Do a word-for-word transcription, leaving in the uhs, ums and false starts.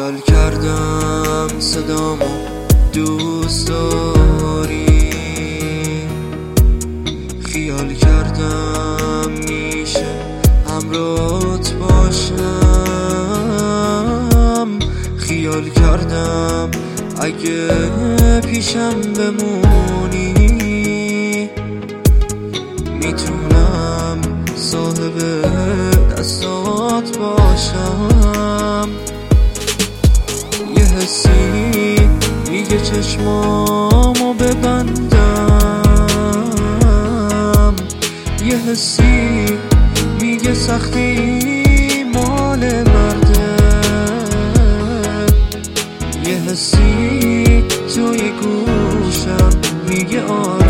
خیال کردم صدامو دوست داری، خیال کردم میشه همراهت باشم، خیال کردم اگه پیشم بمونی میتونم صاحب دستات باشم. یه حسی میگه چشمامو ببندم، یه حسی میگه سختی مال مرده، یه حسی توی گوشم میگه آره